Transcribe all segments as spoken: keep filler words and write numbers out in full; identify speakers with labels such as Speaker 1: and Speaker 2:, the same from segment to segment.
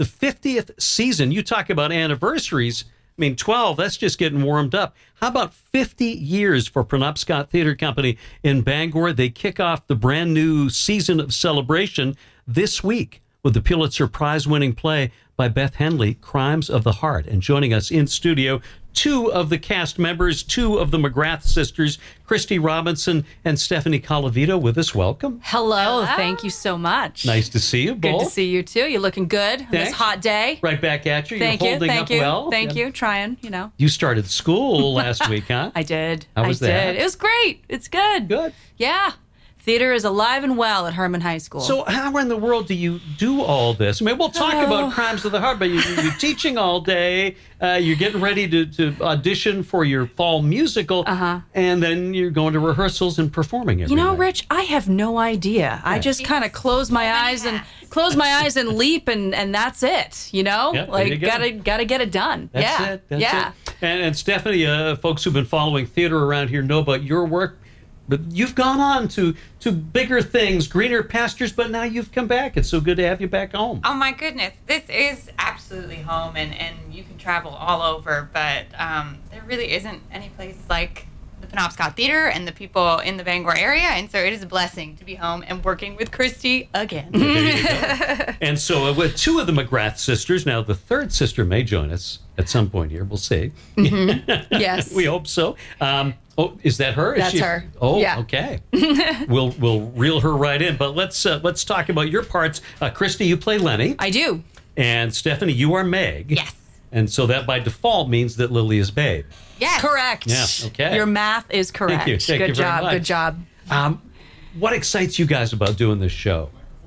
Speaker 1: the fiftieth season. You talk about anniversaries. I mean, twelve, that's just getting warmed up. How about fifty years for Penobscot Theater Company in Bangor? They kick off the brand new season of celebration this week with the Pulitzer Prize-winning play by Beth Henley, Crimes of the Heart. And joining us in studio, two of the cast members, two of the McGrath sisters, Christy Robinson and Stephanie Colavito with us. Welcome.
Speaker 2: Hello. Hello. Thank you so much.
Speaker 1: Nice to see you both.
Speaker 2: Good to see you, too. You're looking good on this hot day.
Speaker 1: Right back at you.
Speaker 2: Thank
Speaker 1: You're
Speaker 2: you.
Speaker 1: holding
Speaker 2: Thank
Speaker 1: up
Speaker 2: you.
Speaker 1: well.
Speaker 2: Thank
Speaker 1: Yeah.
Speaker 2: you. Trying, you know.
Speaker 1: You started school last week, huh?
Speaker 2: I did.
Speaker 1: How was
Speaker 2: I
Speaker 1: that?
Speaker 2: did. It was great. It's good.
Speaker 1: Good.
Speaker 2: Yeah. Theater is alive and well at Herman High School.
Speaker 1: So how in the world do you do all this? I mean, we'll talk
Speaker 2: Oh.
Speaker 1: about Crimes of the Heart, but you, you're teaching all day. Uh, you're getting ready to, to audition for your fall musical.
Speaker 2: Uh-huh.
Speaker 1: And then you're going to rehearsals and performing every
Speaker 2: You know,
Speaker 1: night.
Speaker 2: Rich, I have no idea. I just kind of close my
Speaker 3: many
Speaker 2: eyes and
Speaker 3: hats.
Speaker 2: close my eyes and leap, and, and that's it. You know,
Speaker 1: Yep, there
Speaker 2: like
Speaker 1: you go.
Speaker 2: gotta gotta get it done.
Speaker 1: That's
Speaker 2: yeah,
Speaker 1: it. That's
Speaker 2: yeah.
Speaker 1: it. And, and Stephanie, uh, folks who've been following theater around here know about your work. But you've gone on to, to bigger things, greener pastures, but now you've come back. It's so good to have you back home.
Speaker 3: Oh my goodness, this is absolutely home, and, and you can travel all over, but um, there really isn't any place like the Penobscot Theater and the people in the Bangor area, and so it is a blessing to be home and working with Christy again.
Speaker 1: There you go. And so uh, with two of the McGrath sisters, now the third sister may join us at some point here. We'll see.
Speaker 2: Yes.
Speaker 1: We hope so. Um, oh, is that her? Is
Speaker 2: That's her.
Speaker 1: Oh,
Speaker 2: Yeah.
Speaker 1: okay. we'll we'll reel her right in. But let's uh, let's talk about your parts. Uh, Christy, you play Lenny,
Speaker 2: I do.
Speaker 1: and Stephanie, you are Meg.
Speaker 3: Yes.
Speaker 1: And so that by default means that Lily is Babe.
Speaker 3: Yes.
Speaker 2: Correct.
Speaker 1: Yeah, okay.
Speaker 2: Your math is correct.
Speaker 1: you. Thank
Speaker 2: good
Speaker 1: you very
Speaker 2: job.
Speaker 1: much.
Speaker 2: Good job.
Speaker 1: Um, what excites you guys about doing this show?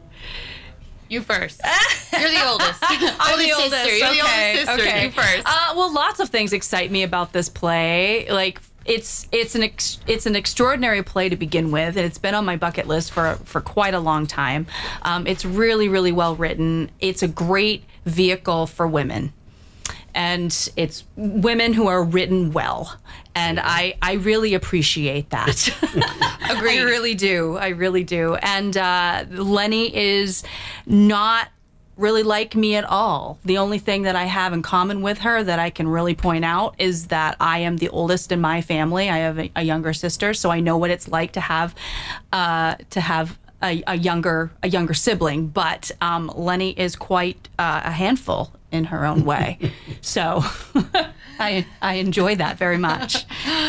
Speaker 3: You first. You're the oldest.
Speaker 2: I'm the
Speaker 3: Oldest
Speaker 2: oldest.
Speaker 3: sister. You're
Speaker 2: okay.
Speaker 3: the oldest sister.
Speaker 2: Okay.
Speaker 3: You first.
Speaker 2: Uh, well, lots of things excite me about this play. Like it's it's an ex- it's an extraordinary play to begin with, and it's been on my bucket list for for quite a long time. Um, it's really really well written. It's a great vehicle for women. And it's women who are written well. And I, I really appreciate that.
Speaker 3: Agreed.
Speaker 2: I really do. I really do. And uh, Lenny is not really like me at all. The only thing that I have in common with her that I can really point out is that I am the oldest in my family. I have a, a younger sister, so I know what it's like to have uh, to have a, a younger a younger sibling. But um, Lenny is quite uh, a handful in her own way. So I I enjoy that very much.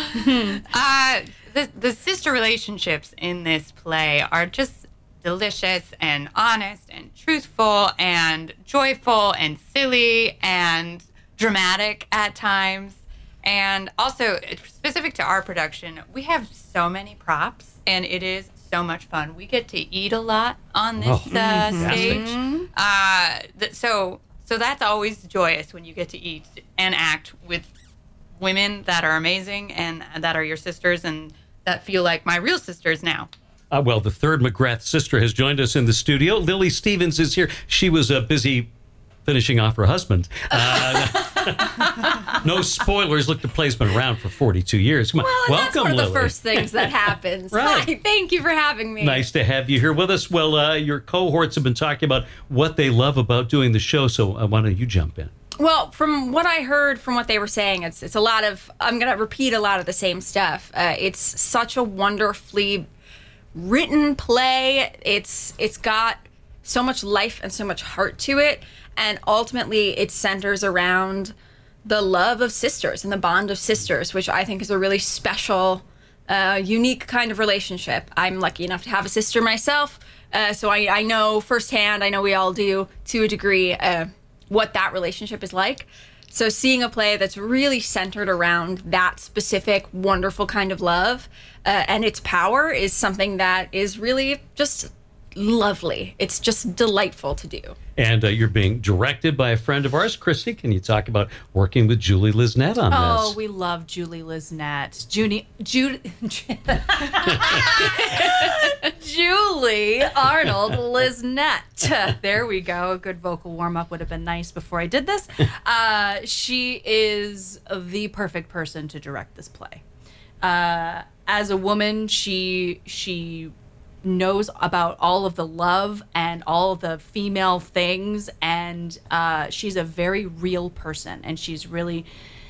Speaker 3: Uh, the, the sister relationships in this play are just delicious and honest and truthful and joyful and silly and dramatic at times. And also, specific to our production, we have so many props, and it is so much fun. We get to eat a lot on this
Speaker 1: Oh,
Speaker 3: uh,
Speaker 1: fantastic.
Speaker 3: stage. Uh, th- so, so that's always joyous when you get to eat and act with women that are amazing and that are your sisters and that feel like my real sisters now.
Speaker 1: Uh, well, the third McGrath sister has joined us in the studio. Lily Stevens is here. She was uh, busy finishing off her husband. Uh, no spoilers. Look, the play's been around for forty-two years. Come on.
Speaker 4: Well, and
Speaker 1: Welcome,
Speaker 4: that's one of
Speaker 1: Lily.
Speaker 4: the first things that happens.
Speaker 1: Right.
Speaker 4: Hi, thank you for having me.
Speaker 1: Nice to have you here with us. Well, uh, your cohorts have been talking about what they love about doing the show, so uh, why don't you jump in?
Speaker 4: Well, from what I heard, from what they were saying, it's it's a lot of. I'm gonna repeat a lot of the same stuff. Uh, it's such a wonderfully written play. It's it's got so much life and so much heart to it, and ultimately it centers around the love of sisters and the bond of sisters, which I think is a really special, uh, unique kind of relationship. I'm lucky enough to have a sister myself, uh, so I, I know firsthand. I know we all do to a degree. Uh, what that relationship is like. So seeing a play that's really centered around that specific wonderful kind of love uh, and its power is something that is really just lovely. It's just delightful to do.
Speaker 1: And uh, you're being directed by a friend of ours, Christy. Can you talk about working with Julie Lisnett on
Speaker 2: Oh,
Speaker 1: this?
Speaker 2: we love Julie Lisnett. Junie, Judy, Julie Arnold Lisnett. There we go. A good vocal warm up would have been nice before I did this. Uh, she is the perfect person to direct this play. Uh, as a woman, she she knows about all of the love and all of the female things, and uh, she's a very real person, and she's really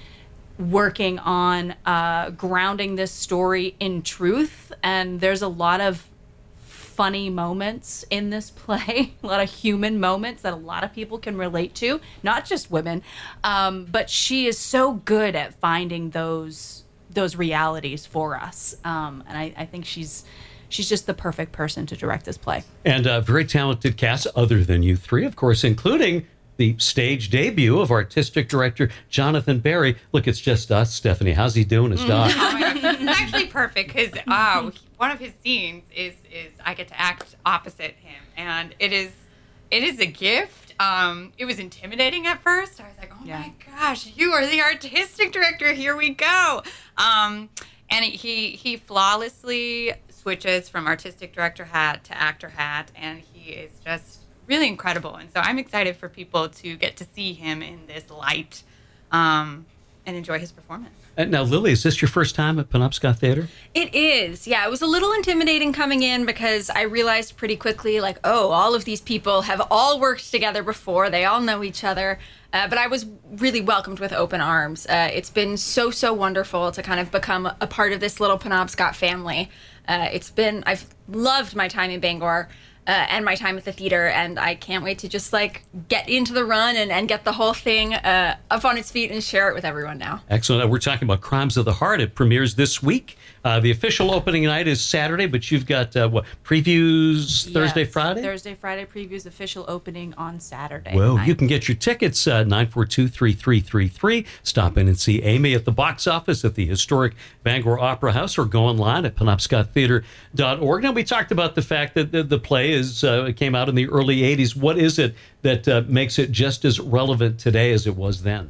Speaker 2: working on uh, grounding this story in truth. And there's a lot of funny moments in this play, a lot of human moments that a lot of people can relate to, not just women. Um, but she is so good at finding those those realities for us, um, and I, I think she's she's just the perfect person to direct this play.
Speaker 1: And a very talented cast, other than you three, of course, including the stage debut of artistic director Jonathan Barry. Look, it's just us, Stephanie. How's he doing as Doc?
Speaker 3: Oh my gosh, it's actually perfect because uh, one of his scenes is is I get to act opposite him, and it is it is a gift. Um, it was intimidating at first. I was like, oh
Speaker 2: Yeah.
Speaker 3: my gosh, you are the artistic director. Here we go. Um, and he he flawlessly switches from artistic director hat to actor hat, and he is just really incredible. And so I'm excited for people to get to see him in this light um, and enjoy his performance.
Speaker 1: And now, Lily, is this your first time at Penobscot Theater?
Speaker 4: It is. Yeah, it was a little intimidating coming in because I realized pretty quickly, like, oh, all of these people have all worked together before. They all know each other. Uh, but I was really welcomed with open arms. Uh, it's been so, so wonderful to kind of become a part of this little Penobscot family. Uh, it's been, I've loved my time in Bangor. Uh, and my time at the theater, and I can't wait to just like get into the run and, and get the whole thing uh, up on its feet and share it with everyone now.
Speaker 1: Excellent. We're talking about Crimes of the Heart. It premieres this week. Uh, the official opening night is Saturday, but you've got uh, what previews Thursday,
Speaker 2: Yes,
Speaker 1: Friday?
Speaker 2: Thursday, Friday previews, official opening on Saturday.
Speaker 1: Well,
Speaker 2: night.
Speaker 1: you can get your tickets uh, nine four two, three three three three. Stop in and see Amy at the box office at the historic Bangor Opera House, or go online at penobscot theater dot org. Now, we talked about the fact that the, the play is uh, came out in the early eighties. What is it that uh, makes it just as relevant today as it was then?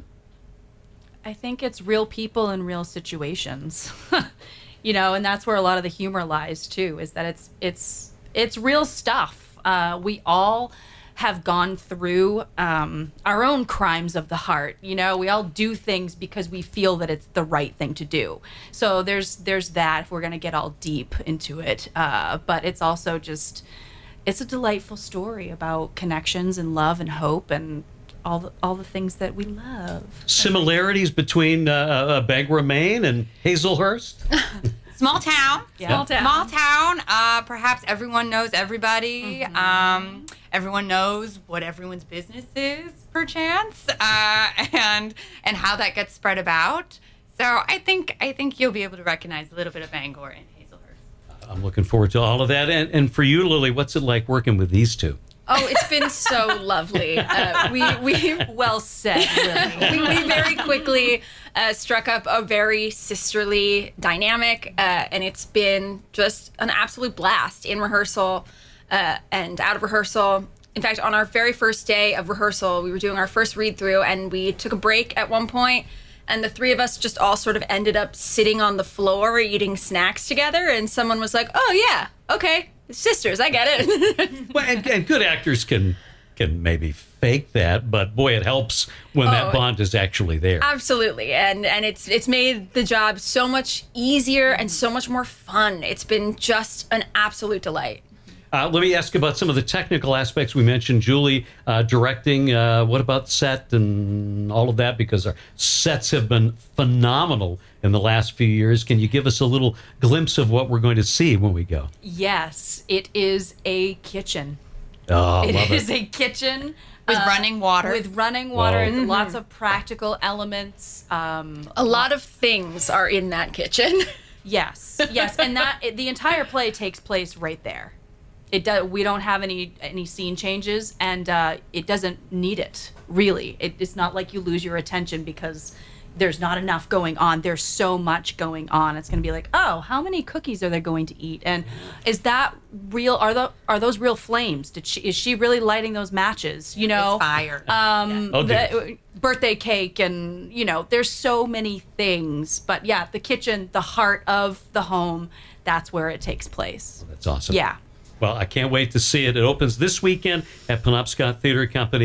Speaker 2: I think it's real people and real situations. You know, and that's where a lot of the humor lies too, is that it's it's it's real stuff. Uh, we all have gone through um, our own crimes of the heart. You know, we all do things because we feel that it's the right thing to do. So there's there's that, if we're going to get all deep into it. Uh, but it's also just, it's a delightful story about connections and love and hope and all the, all the things that we love.
Speaker 1: Similarities between uh, uh, Bangor, Maine and Hazelhurst?
Speaker 3: Small town.
Speaker 2: Yeah.
Speaker 4: Small town.
Speaker 3: Small town. Uh, perhaps everyone knows everybody.
Speaker 2: Mm-hmm.
Speaker 3: Um, everyone knows what everyone's business is, perchance, uh, and and how that gets spread about. So I think I think you'll be able to recognize a little bit of Bangor in Hazelhurst.
Speaker 1: I'm looking forward to all of that. And, and for you, Lily, what's it like working with these two?
Speaker 4: Oh, it's been so lovely. Uh, we we
Speaker 2: Well said, Lily.
Speaker 4: we, we very quickly uh, struck up a very sisterly dynamic, uh, and it's been just an absolute blast in rehearsal uh, and out of rehearsal. In fact, on our very first day of rehearsal, we were doing our first read through, and we took a break at one point, and the three of us just all sort of ended up sitting on the floor eating snacks together, and someone was like, "Oh yeah, okay, sisters, I get it."
Speaker 1: Well, and, and good actors can can maybe fake that, but boy, it helps when that
Speaker 4: Oh,
Speaker 1: bond is actually there.
Speaker 4: Absolutely, and and it's it's made the job so much easier and so much more fun. It's been just an absolute delight.
Speaker 1: Uh, let me ask about some of the technical aspects. We mentioned Julie uh, directing. Uh, what about set and all of that? Because our sets have been phenomenal in the last few years. Can you give us a little glimpse of what we're going to see when we go?
Speaker 2: Yes, it is a kitchen.
Speaker 1: Oh,
Speaker 2: It
Speaker 1: love
Speaker 2: is
Speaker 1: it.
Speaker 2: a kitchen
Speaker 3: With
Speaker 2: uh,
Speaker 3: running water.
Speaker 2: With running water,
Speaker 1: Whoa.
Speaker 2: and lots of practical elements. Um,
Speaker 4: A lot of things are in that kitchen.
Speaker 2: yes, yes, and that it, the entire play takes place right there. It does. We don't have any any scene changes, and uh, it doesn't need it really. It, it's not like you lose your attention because there's not enough going on. There's so much going on. It's going to be like, oh, how many cookies are they going to eat? And is that real? Are the are those real flames? Did she is she really lighting those matches? You know,
Speaker 3: It's fire.
Speaker 2: Um,
Speaker 1: Oh, dear.
Speaker 2: the birthday cake, and you know, there's so many things. But yeah, the kitchen, the heart of the home, that's where it takes place.
Speaker 1: That's awesome.
Speaker 2: Yeah.
Speaker 1: Well, I can't wait to see it. It opens this weekend at Penobscot Theater Company.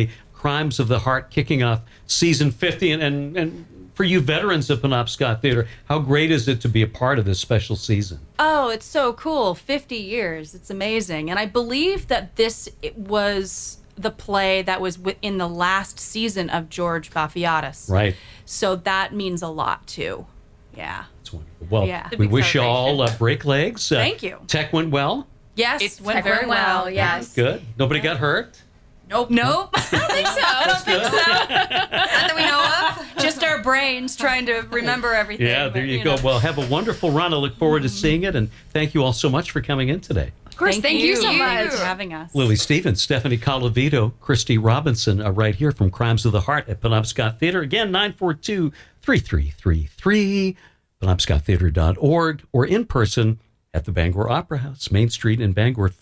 Speaker 1: Crimes of the Heart kicking off season fifty. And, and, and for you veterans of Penobscot Theater, how great is it to be a part of this special season?
Speaker 2: Oh, it's so cool. fifty years. It's amazing. And I believe that this it was the play that was in the last season of George Bafiatis.
Speaker 1: Right.
Speaker 2: So that means a lot, too. Yeah.
Speaker 1: It's wonderful. Well,
Speaker 2: Yeah.
Speaker 1: we wish you all
Speaker 3: celebration.
Speaker 1: uh, break legs. Uh,
Speaker 2: Thank you.
Speaker 1: Tech went well.
Speaker 2: Yes,
Speaker 3: It's
Speaker 2: went
Speaker 4: Tech
Speaker 2: very
Speaker 4: went well,
Speaker 2: well.
Speaker 4: yes.
Speaker 1: Good. Nobody got hurt.
Speaker 2: Nope. Nope.
Speaker 4: I don't think so. I don't think so. Not that we know of.
Speaker 2: Just our brains trying to remember everything.
Speaker 1: Yeah, there
Speaker 2: but,
Speaker 1: you, go.
Speaker 2: know.
Speaker 1: Well, have a wonderful run. I look forward to seeing it. And thank you all so much for coming in today.
Speaker 4: Of course, thank, you so
Speaker 2: Thank
Speaker 4: much.
Speaker 2: you for having us.
Speaker 1: Lily Stevens, Stephanie Colavito, Christy Robinson, uh, right here from Crimes of the Heart at Penobscot Theater. Again, nine four two, three three three three, penobscot theater dot org, or in person at the Bangor Opera House, Main Street in Bangor.